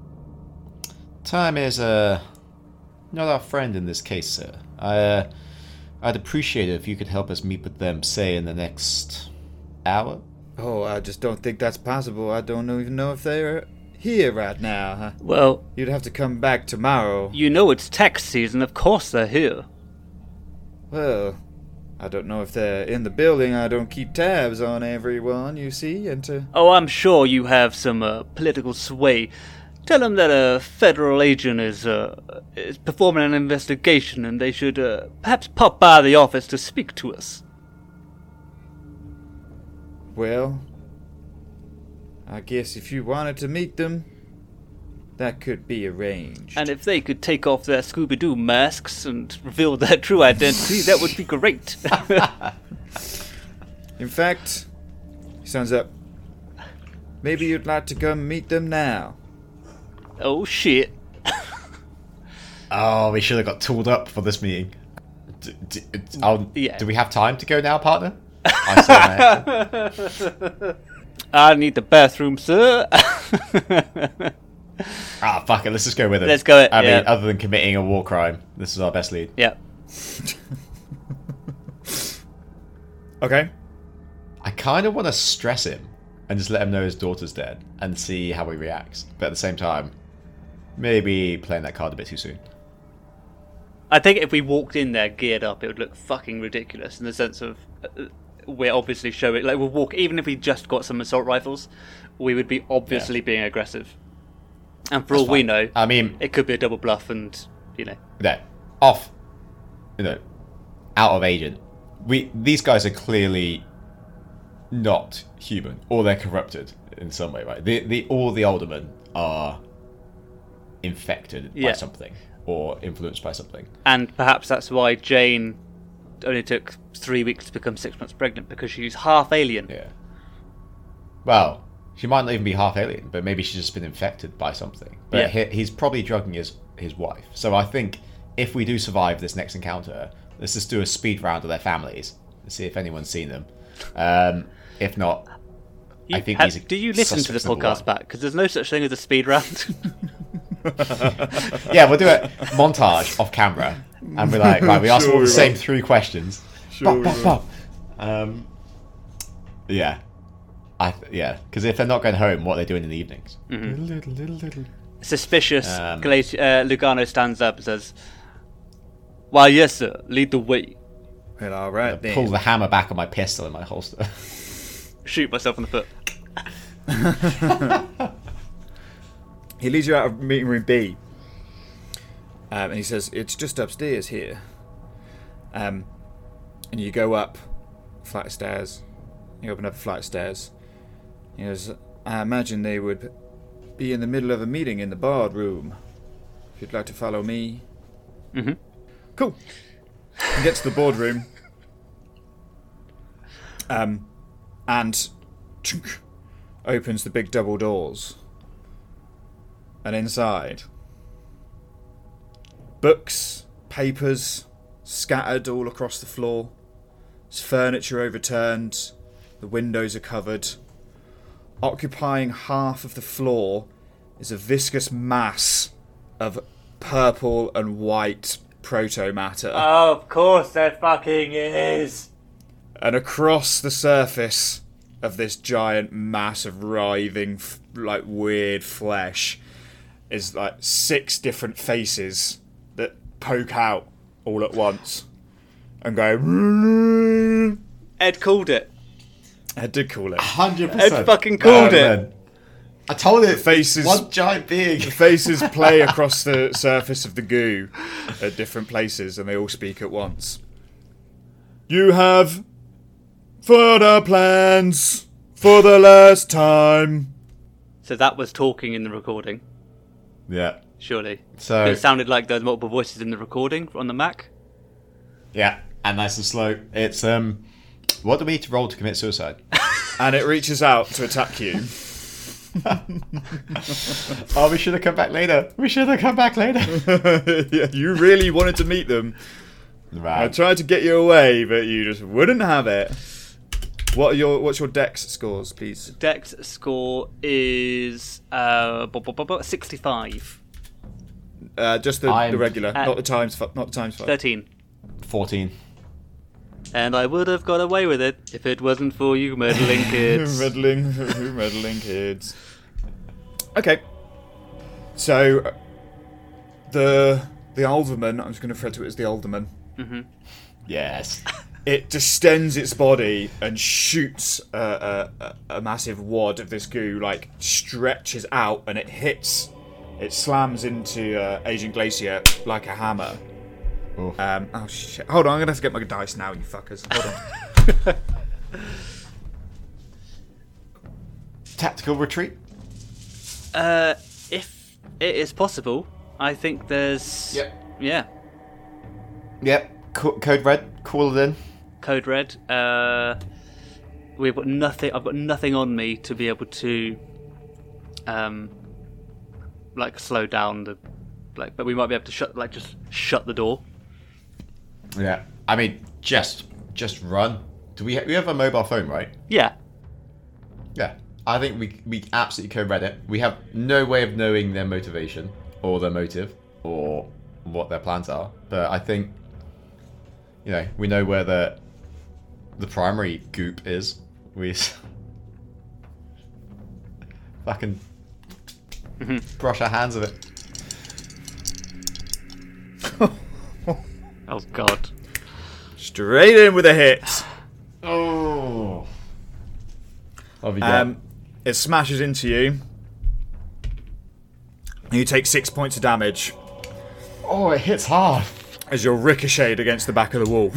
Time is uh, not our friend in this case, sir. I uh, I'd appreciate it if you could help us meet with them, say in the next hour.
Oh, I just don't think that's possible. I don't even know if they're here right now. Huh?
Well,
You'd have to come back tomorrow.
you know it's tax season. Of course they're here.
Well, I don't know if they're in the building. I don't keep tabs on everyone, you see, and to...
Oh, I'm sure you have some uh, political sway. Tell them that a federal agent is uh, is performing an investigation, and they should uh, perhaps pop by the office to speak to us.
Well, I guess if you wanted to meet them, that could be arranged.
And if they could take off their Scooby-Doo masks and reveal their true identity, that would be great.
In fact, he sounds up. Maybe you'd like to come meet them now.
Oh shit.
Oh, we should have got tooled up for this meeting. D- d- d- I'll-
Yeah.
Do we have time to go now, partner? I say my accent.
I need the bathroom, sir.
Ah, fuck it. Let's just go with it.
Let's go it,
I
yeah.
mean, other than committing a war crime, this is our best lead.
Yeah.
Okay.
I kind of want to stress him and just let him know his daughter's dead and see how he reacts. But at the same time, maybe playing that card a bit too soon.
I think if we walked in there geared up, it would look fucking ridiculous in the sense of uh, we're obviously showing, like, we'll walk, even if we just got some assault rifles, we would be obviously
Yeah.
being aggressive. And for
That's
all we
fine.
know,
I mean,
it could be a double bluff and, you know.
no, off, you know, out of agent. We These guys are clearly not human, or they're corrupted in some way, right? The the all the aldermen are infected
Yeah.
by something or influenced by something.
And perhaps that's why Jane only took three weeks to become six months pregnant, because she's half alien.
Yeah. Well, She might not even be half alien, but maybe she's just been infected by something. But
Yeah.
he, he's probably drugging his, his wife. So I think if we do survive this next encounter, let's just do a speed round of their families and see if anyone's seen them. Um, if not, I
You-
think
ha-
these are
do you listen to the
suspects number
podcast
one.
back? Because there's no such thing as a speed round.
Yeah, we'll do a montage off camera, and we're like, right, we asked
Sure
all the
we
same
will.
three questions.
Sure
Bop,
we
bop,
will.
bop. Um, yeah, I th- yeah, because if they're not going home, what are they doing in the evenings?
Mm-hmm.
Little, little, little.
Suspicious.
Um,
Glaci- uh, Lugano stands up and says, "Why, yes, sir. Lead the way."
Well, all right then.
Pull the hammer back on my pistol in my holster.
Shoot myself in the foot.
He leads you out of meeting room B, um, and he says, "It's just upstairs here." Um, and you go up a flight of stairs. You open up a flight of stairs. He goes, "I imagine they would be in the middle of a meeting in the bar room. If you'd like to follow me."
Mm-hmm.
Cool. He gets to the boardroom. Um, and chunk, opens the big double doors. And inside, books, papers, scattered all across the floor. There's furniture overturned. The windows are covered. Occupying half of the floor is a viscous mass of purple and white proto-matter.
Oh, of course there fucking is.
And across the surface of this giant mass of writhing, f- like weird flesh, is like six different faces that poke out all at once and go.
Ed called it.
I did call it.
Hundred percent.
Ed fucking called it.
I told it.
Faces-
One giant being.
The faces play across the surface of the goo at different places, and they all speak at once. You have further plans for the last time.
So that was talking in the recording,
Yeah.
surely.
So
It sounded like there was multiple voices in the recording on the Mac.
yeah, and nice and slow. It's um, what do we need to roll to commit suicide?
And it reaches out to attack you.
Oh, we should have come back later. We should have come back later.
Yeah, you really wanted to meet them. I
Right.
tried to get you away, but you just wouldn't have it. What are your what's your dex scores, please?
Dex score is uh, bu- bu- bu- bu- sixty-five.
Uh, just the,
I'm-
the regular,
Uh,
not the times, fi- not the times five.
thirteen.
Fourteen.
And I would have got away with it if it wasn't for you meddling kids.
meddling, meddling kids. Okay, so uh, the the alderman. I'm just going to refer to it as the alderman.
hmm
Yes.
It distends its body and shoots a, a, a massive wad of this goo, like stretches out, and it hits. It slams into uh, Agent Glacier like a hammer.
Oof.
Um, oh shit! Hold on, I'm gonna have to get my dice now, you fuckers. Hold on.
Tactical retreat.
Uh, if it is possible, I think there's.
Yep.
Yeah.
Yep. Co- code red. Call it in.
Code red. Uh, we've got nothing. I've got nothing on me to be able to, um, like slow down the, like. But we might be able to shut, like, just shut the door.
Yeah. I mean, just just run. Do we ha- we have a mobile phone, right?
Yeah.
Yeah. I think we we absolutely code red it. We have no way of knowing their motivation or their motive or what their plans are. But I think, you know, we know where the the primary goop is. We s- fucking brush our hands of it.
Oh God.
Straight in with a hit.
Oh. What have you got?
Um, it smashes into you. And you take six points of damage
oh, it hits hard.
as you're ricocheted against the back of the wall.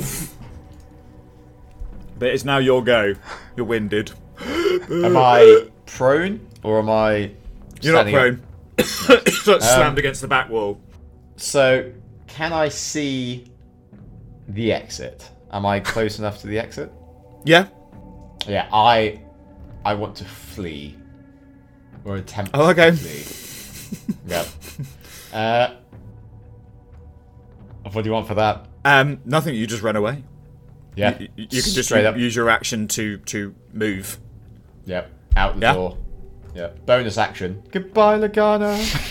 But it's now your go. You're winded.
Am I prone or am I?
You're not
standing up?
prone. It's like slammed against the back wall.
So, can I see the exit? Am I close enough to the exit?
Yeah.
Yeah, I I want to flee. Or attempt
Oh, okay.
to flee. Yep. Uh, what do you want for that?
Um, nothing. You just run away.
Yeah.
You, you, you can just
Straight up.
use your action to to move.
Yep. Out the
Yeah.
door. Yep. Bonus action. Goodbye, Logano.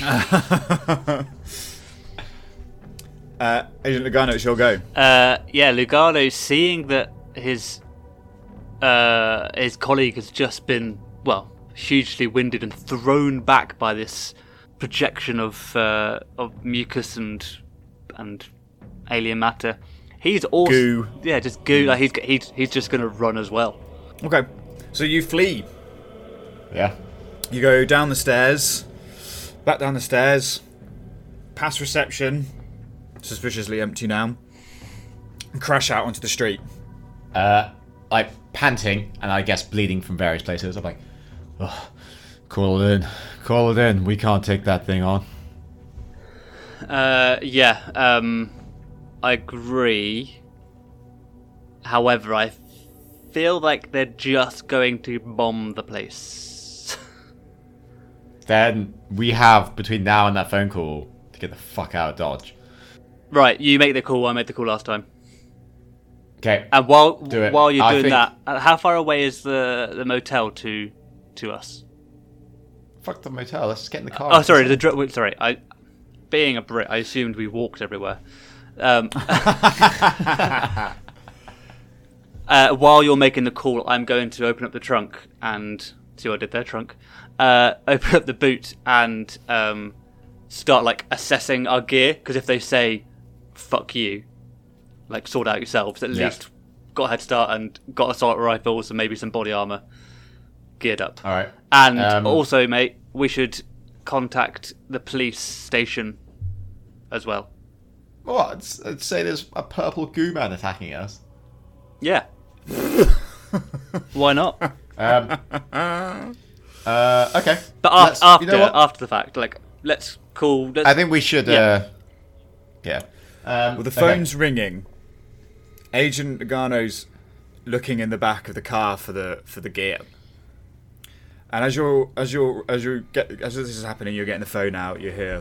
uh, Agent Logano, it's your go.
Uh, yeah, Lugano, seeing that his uh, his colleague has just been, well, hugely winded and thrown back by this projection of uh, of mucus and and alien matter, he's also
Goo.
yeah, just goo. Like he's he's he's just gonna run as well.
Okay. So you flee.
Yeah.
You go down the stairs, back down the stairs, past reception, suspiciously empty now, and crash out onto the street.
Uh, like panting and I guess bleeding from various places. I'm like, oh, call it in, call it in. We can't take that thing on.
Uh, yeah, um, I agree. However, I feel like they're just going to bomb the place.
Then we have between now and that phone call to get the fuck out of Dodge.
Right, you make the call. I made the call last time.
Okay.
And while
Do it.
while you're
I
doing
think-
that, uh, how far away is the the motel to to us?
Fuck the motel. Let's just get in the car.
Oh, sorry, the dr- wait, sorry. I, being a Brit, I assumed we walked everywhere. Um, uh, while you're making the call, I'm going to open up the trunk and see what I did there. Trunk. Uh, open up the boot and um, start like assessing our gear. Because if they say "fuck you," like sort out yourselves, at
Yeah.
least got a head start and got assault rifles and maybe some body armor geared up.
All right.
And
Um,
also, mate, we should contact the police station as well.
What? Let's, let's say there's a purple goo man attacking us.
Yeah. Why not?
Um. uh. Okay.
But
Let's-
af- after
you know what?
after the fact, like, let's call. Let's,
I think we should.
Yeah.
Uh, yeah. Um,
Well, the
okay.
phone's ringing. Agent Logano's looking in the back of the car for the for the gear. And as you're as you're as you get as this is happening, you're getting the phone out. You hear.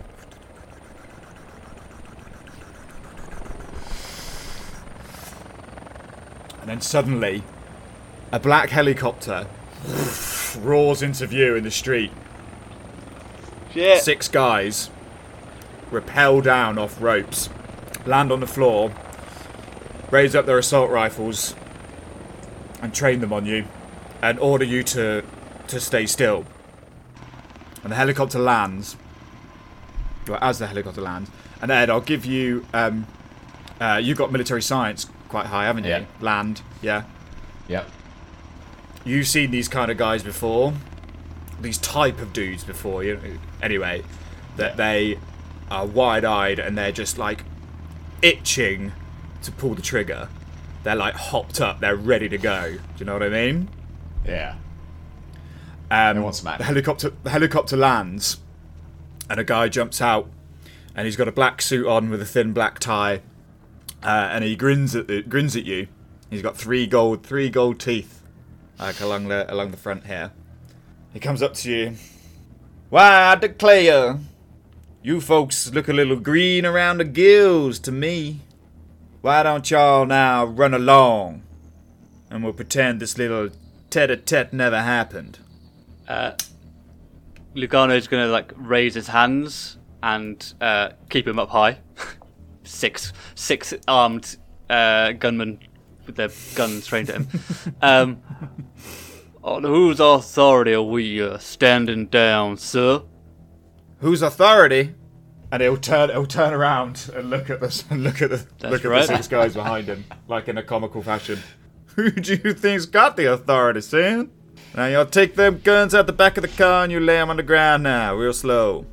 And then suddenly, a black helicopter roars into view in the street.
Shit.
Six guys rappel down off ropes, land on the floor, raise up their assault rifles, and train them on you, and order you to to stay still. And the helicopter lands. Well, as the helicopter lands, and Ed, I'll give you. Um, uh, you got military science quite high, haven't you?
Yeah.
Land, yeah.
Yep.
You've seen these kind of guys before, these type of dudes before. You anyway, that they are wide-eyed and they're just like itching to pull the trigger. They're like hopped up. They're ready to go. Do you know what I mean?
Yeah.
Um,
They want some
the
action.
helicopter, the helicopter lands, and a guy jumps out, and he's got a black suit on with a thin black tie, uh, and he grins at the, grins at you. He's got three gold, three gold teeth, like along the along the front here. He comes up to you. Why, I declare, you folks look a little green around the gills to me. Why don't y'all now run along, and we'll pretend this little tete-a-tete never happened.
Uh, Lugano's gonna like raise his hands and uh, keep him up high. six, six armed uh, gunmen with their guns trained at him. Um, on whose authority are we uh, standing down, sir?
Whose authority? And he'll turn, he'll turn around and look at this, and look at the,
That's
look at
right.
the six guys behind him, like in a comical fashion. Who do you think's got the authority, son? Now y'all take them guns out the back of the car and you lay them on the ground now, real slow.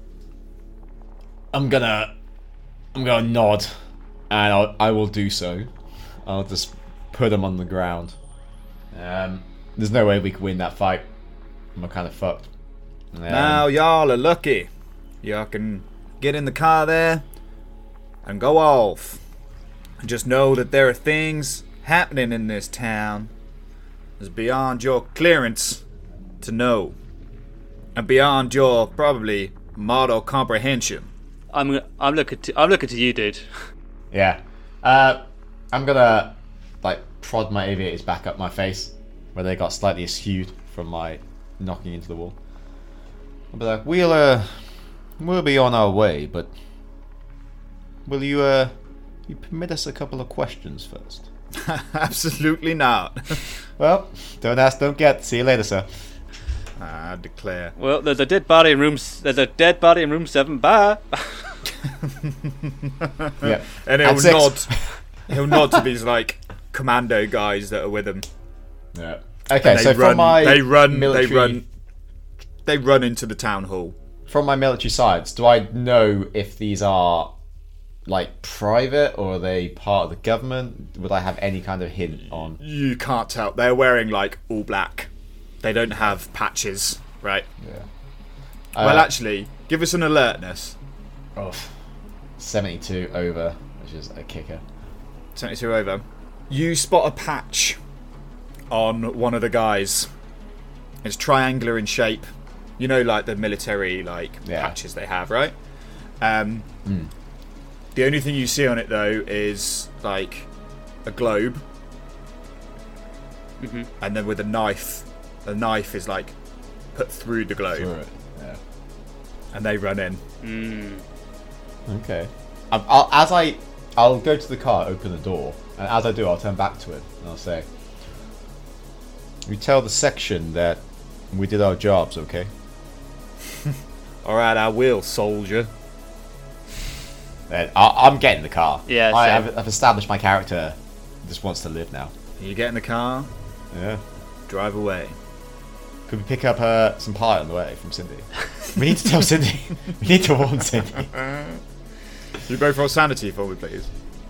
I'm gonna, I'm gonna nod, and I'll, I will do so. I'll just put them on the ground. Um, there's no way we can win that fight. I'm kind of fucked. Um,
Now y'all are lucky. Y'all can get in the car there and go off. And just know that there are things happening in this town that's beyond your clearance. to know, and beyond your probably mortal comprehension.
I'm I'm looking to I'm looking to you, dude.
Yeah. Uh, I'm gonna like prod my aviators back up my face, where they got slightly askewed from my knocking into the wall. I'll be like, we'll uh, we'll be on our way, but will you uh, you permit us a couple of questions first?
Absolutely not.
Well, don't ask, don't get. See you later, sir.
I declare.
Well, there's a dead body in room. s- There's a dead body in room seven. Bye.
Yeah.
And
At
he'll
six.
nod. He'll nod to these like commando guys that are with him.
Yeah. Okay,
And they
so
run.
from my
they run.
military,
They run. They run into the town hall.
from my military sides, do I know if these are like private or are they part of the government? Would I have any kind of hint on?
You can't tell. They're wearing like all black. They don't have patches, right?
Yeah.
Well,
Uh,
actually, give us an alertness.
Oh, seventy-two over, which is a kicker.
seventy-two over. You spot a patch on one of the guys. It's triangular in shape. You know, like the military like
Yeah.
patches they have, right? Um,
Mm.
The only thing you see on it though is like a globe,
Mhm.
and then with a knife. The knife is like put through the globe,
Through it. Yeah.
and they run in.
Mm.
Okay. Um, I'll, as I, I'll go to the car, open the door, and as I do, I'll turn back to it and I'll say, "You tell the section that we did our jobs, okay?"
All right, I will, soldier.
Then I, I'm getting the car.
Yeah,
I,
same.
I've, I've established my character just wants to live now.
You get in the car,
Yeah.
drive away.
Could we pick up uh, some pie on the way from Cindy? We need to tell Cindy. We need to warn Cindy.
You both roll sanity for me, please.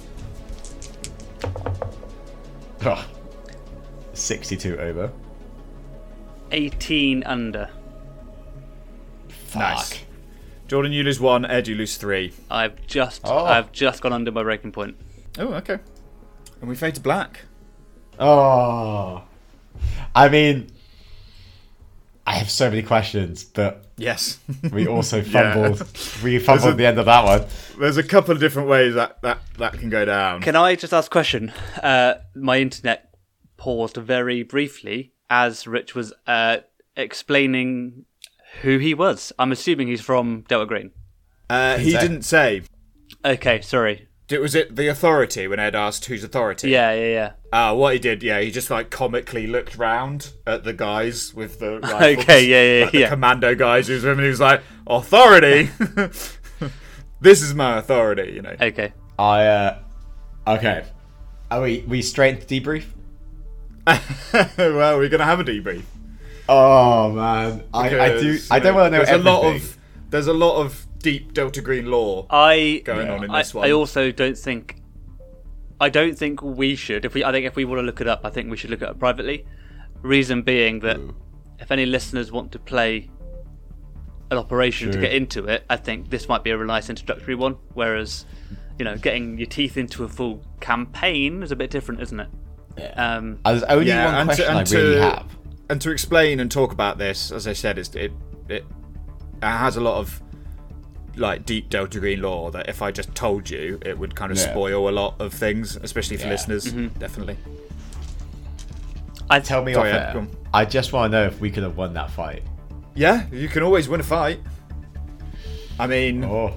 Oh. sixty-two over.
eighteen under.
Fuck.
Nice. Jordan, you lose one. Ed, you lose three.
I've just
Oh.
I've just gone under my breaking point.
Oh, okay. And we fade to black.
Oh. I mean, I have so many questions, but
Yes.
we also
Yeah.
fumbled. We fumbled
There's a-
the end of that one.
There's a couple of different ways that, that, that can go down.
Can I just ask a question? Uh, my internet paused very briefly as Rich was uh, explaining who he was. I'm assuming he's from Delta Green.
Uh, he
say.
didn't say.
Okay, sorry.
It was it the authority when Ed asked whose authority?
Yeah, yeah, yeah.
Ah, what he did, yeah, he just like comically looked round at the guys with the rifles,
Okay, yeah, yeah,
like the
yeah.
commando guys who was with him. And he was like, "Authority, this is my authority," you know.
Okay.
I, uh. Okay. Are we, we straight into debrief?
Well, we're gonna have a debrief.
Oh, man. I, I do.
Because,
I
you
don't want to know
There's
everything.
a lot of there's a lot of deep Delta Green lore
I
going
Yeah.
on in
I,
this one.
I also don't think I don't think we should. If we I think if we want to look it up, I think we should look it up privately. Reason being that
Ooh.
if any listeners want to play an operation to
True.
get into it, I think this might be a nice introductory one. Whereas, you know, getting your teeth into a full campaign is a bit different, isn't it?
Yeah.
Um,
Uh, There's only
Yeah,
one
and to-
question
and
I really
to-
have.
And to explain and talk about this, as I said, it's, it it it has a lot of like deep Delta Green lore that if I just told you, it would kind of
Yeah.
spoil a lot of things, especially for
Yeah.
listeners.
Mhm.
Definitely.
I
Tell me
Sorry,
off
Ed,
air.
go on.
I just want to know if we could have won that fight.
Yeah, you can always win a fight. I mean,
Oh.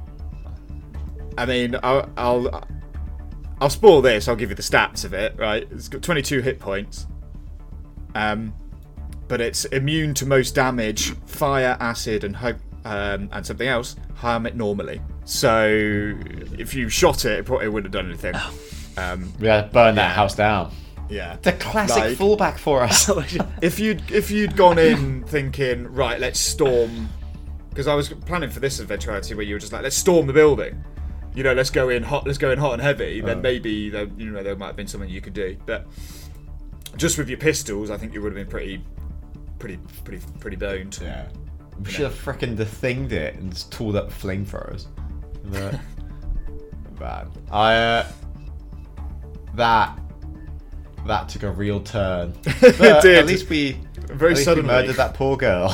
I mean, I'll, I'll I'll spoil this. I'll give you the stats of it. Right, it's got twenty-two hit points. Um, but it's immune to most damage, fire, acid, and ho- um, and something else. Harm it normally. So if you shot it, it probably wouldn't have done anything. Um,
We had to burn that
Yeah.
house down.
yeah.
The classic
Like-
fallback for us.
If you'd if you'd gone in thinking, right, let's storm, because I was planning for this eventuality where you were just like, let's storm the building, you know, let's go in hot, let's go in hot and heavy. Then
Oh.
maybe there, you know there might have been something you could do, but just with your pistols, I think you would have been pretty, pretty, pretty, pretty boned.
Yeah. We should have frickin' thinged it and just tooled up flamethrowers. But, bad. I, uh, that, that took a real turn. But
did.
At least we,
very
At least we
suddenly.
murdered that poor girl.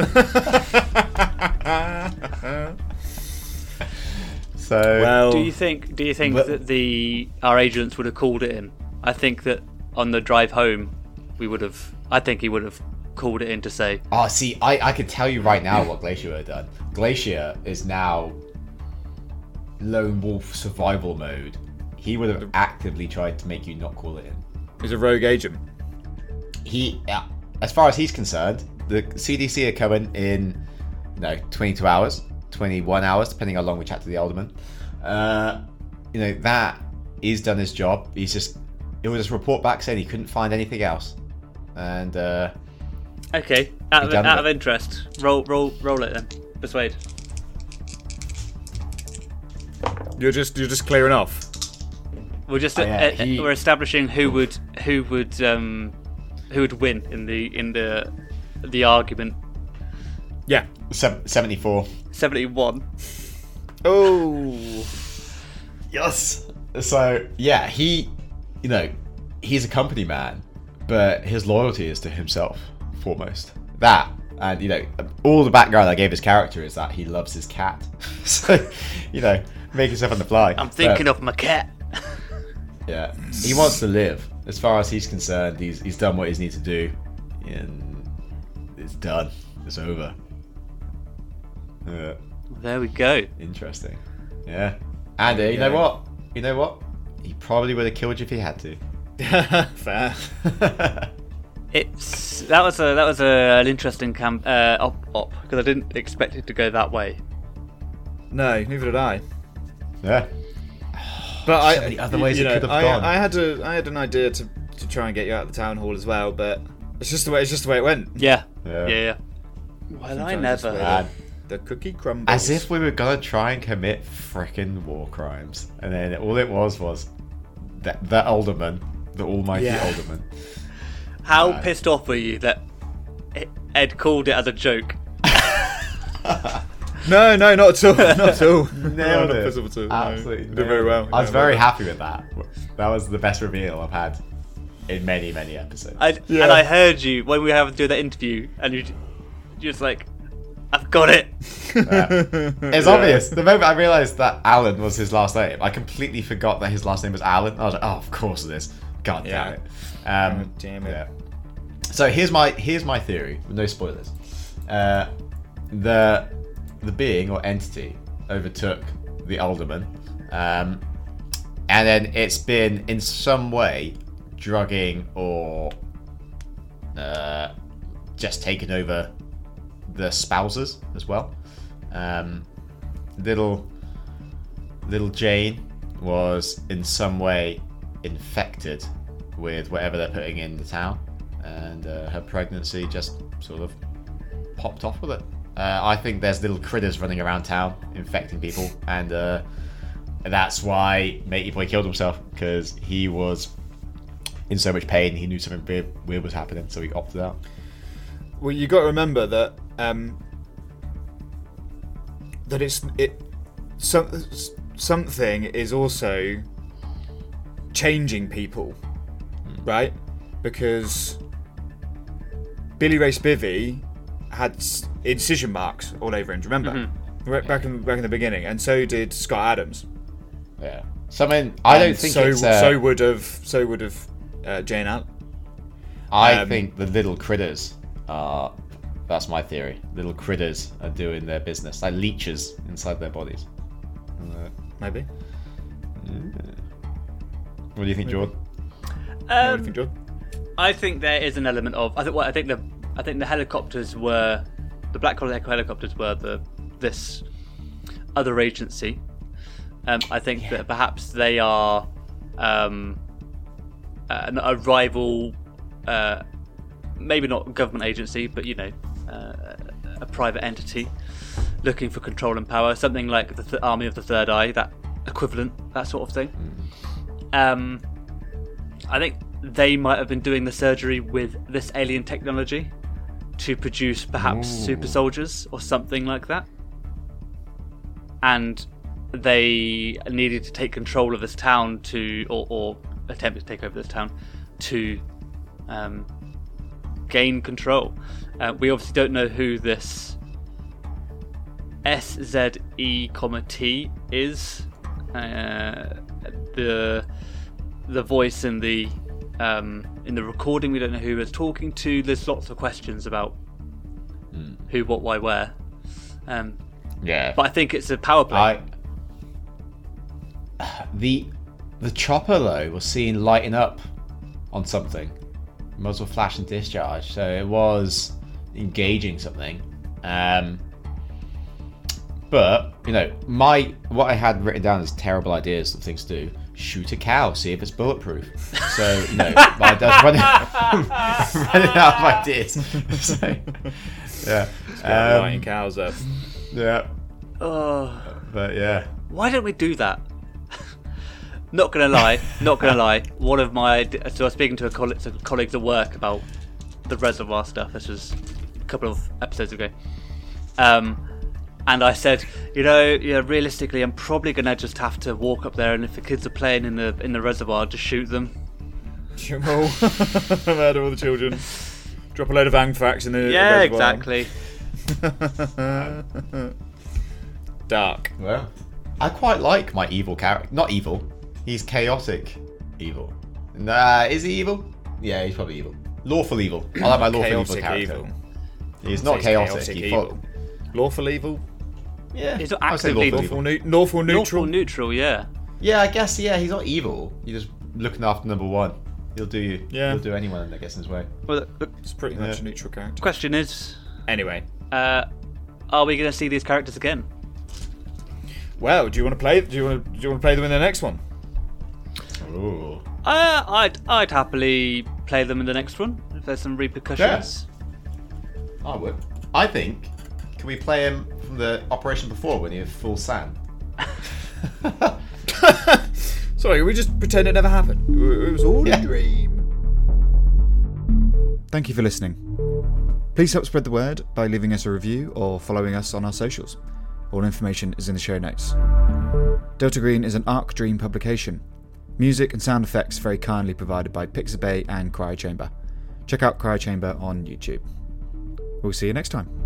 So
Well,
Do you think? Do you think
But-
that the our agents would have called it in? I think that on the drive home, we would have. I think he would have called it in to say,
oh, see, I, I could tell you right now what Glacier would have done. Glacier is now lone wolf survival mode. He would have actively tried to make you not call it in.
he's a rogue agent.
He, uh, as far as he's concerned, the C D C are coming in, no, twenty-two hours, twenty-one hours, depending how long we chat to the alderman. Uh, you know, that he's done his job. He's just, it will just report back saying he couldn't find anything else. And, uh,
"Okay, out of
done
out
it.
of interest, roll roll roll it then. Persuade."
You're just you're just clearing off.
We're just
Oh, yeah,
uh, uh,
he-
we're establishing who would who would um who would win in the in the the argument.
Yeah.
sev- seventy-four.
seventy-one.
Oh.
Yes. So yeah, he, you know, he's a company man, but his loyalty is to himself foremost. That, and you know, all the background I gave his character is that he loves his cat. So, you know, make yourself on the fly.
I'm thinking
But,
of my cat.
yeah, he wants to live. As far as he's concerned, he's he's done what he needs to do, and it's done. It's over. Yeah,
There we go.
interesting. Yeah, and uh, you know
Yeah.
what? You know what? He probably would have killed you if he had to.
Fair.
It's that was a that was a, an interesting camp uh, op op because I didn't expect it to go that way.
No, neither did I.
Yeah.
But I,
So many other ways
you
it
know,
could have
I,
gone.
I had a, I had an idea to, to try and get you out of the town hall as well, but it's just the way, it's just the way it went.
Yeah,
Yeah.
yeah, yeah. Well, I
Sometimes it's
never.
the-
Man.
The cookie crumbles.
As if we were gonna try and commit frickin' war crimes, and then all it was was that the alderman, the almighty
Yeah.
alderman.
How
Right.
pissed off were you that Ed called it as a joke?
No, no, not at all. Not at all. no,
Nailed
not
it.
possible to. No.
Absolutely.
You did very well.
I was
Yeah,
very
well
happy with that. That was the best reveal I've had in many, many episodes.
I,
Yeah.
And I heard you when we were having to do that interview, and you you're just like, "I've got it."
It's obvious. The moment I realised that Alan was his last name, I completely forgot that his last name was Alan. I was like, oh, of course it is. God damn
Yeah.
it. Um,
God damn it.
Yeah. So here's my here's my theory, with no spoilers. Uh, the the being or entity overtook the alderman, um, and then it's been in some way drugging or uh, just taken over the spouses as well. Um, little little Jane was in some way infected with whatever they're putting in the town, and uh, her pregnancy just sort of popped off with it. Uh, I think there's little critters running around town infecting people, and uh, that's why Matey Boy killed himself, because he was in so much pain. He knew something weird, weird was happening, so he opted out.
Well, you got to remember that um, that it's it some, something is also changing people, right? Because Billy Ray Spivey had s- incision marks all over him. Do you remember? Right back in back in the beginning, and so did Scott Adams.
Yeah. Something I don't
And
think
so.
it's. Uh,
so would have. So would have uh, Jane Allen.
I
um,
think the little critters are. That's my theory. Little critters are doing their business, like leeches inside their bodies. Uh,
Maybe.
What do you think, Jordan?
what do you
Um,
think, John?
I think there is an element of. I think. Well, I think the. I think the helicopters were, the Black Collar helicopters were the this other agency. Um, I think that perhaps they are um, a, a rival, uh, maybe not government agency, but you know, uh, a private entity looking for control and power. Something like the th- Army of the Third Eye, that equivalent, that sort of thing. Um, I think they might have been doing the surgery with this alien technology to produce perhaps
Ooh.
super soldiers or something like that. And they needed to take control of this town to, or, or attempt to take over this town to um, gain control. Uh, we obviously don't know who this S Z E, T is. Uh, the the voice in the um, in the recording, we don't know who it's talking to. There's lots of questions about mm. who, what, why, where. Um,
yeah,
but I think it's a power play.
I, the the chopper though was seen lighting up on something, muzzle flash and discharge, so it was engaging something. Um, but you know, my what I had written down as terrible ideas of things to do. Shoot a cow, see if it's bulletproof. So you know, I was running, running out of ideas. So, yeah,
um, lighting cows up.
Yeah.
Oh,
but yeah.
Why don't we do that? Not gonna lie, not gonna lie. One of my so I was speaking to a colleague, to colleagues at work about the reservoir stuff. This was a couple of episodes ago. Um, and I said, you know, yeah, realistically, I'm probably gonna just have to walk up there, and if the kids are playing in the in the reservoir, just shoot them.
Shoot them all. Murder all the children. Drop a load of angfax in the
yeah,
reservoir.
exactly.
Dark.
Well, I quite like my evil character. Not evil. He's chaotic evil. Nah, is he evil? Yeah, he's probably evil. Lawful evil. I like my lawful evil character. Evil. He's not chaotic. chaotic he
evil. Lawful evil?
Yeah.
He's not actively
lawful, lawful, ne- lawful neutral.
Lawful neutral, yeah.
Yeah, I guess. Yeah, he's not evil. He's just looking after number one. He'll do you.
Yeah.
He'll do anyone, I guess, in his way.
Well, the,
it's pretty much yeah. a neutral character.
Question is,
anyway,
uh, are we going to see these characters again?
Well, do you want to play? Do you want to? Do you want to play them in the next one?
Ooh.
Uh, I'd I'd happily play them in the next one if there's some repercussions.
Yeah. I would. I think. Can we play him from the operation before when he was full sand?
Sorry, we just pretend it never happened. It was all yeah. a dream. Thank you for listening. Please help spread the word by leaving us a review or following us on our socials. All information is in the show notes. Delta Green is an Arc Dream publication. Music and sound effects very kindly provided by Pixabay and Cryo Chamber. Check out Cryo Chamber on YouTube. We'll see you next time.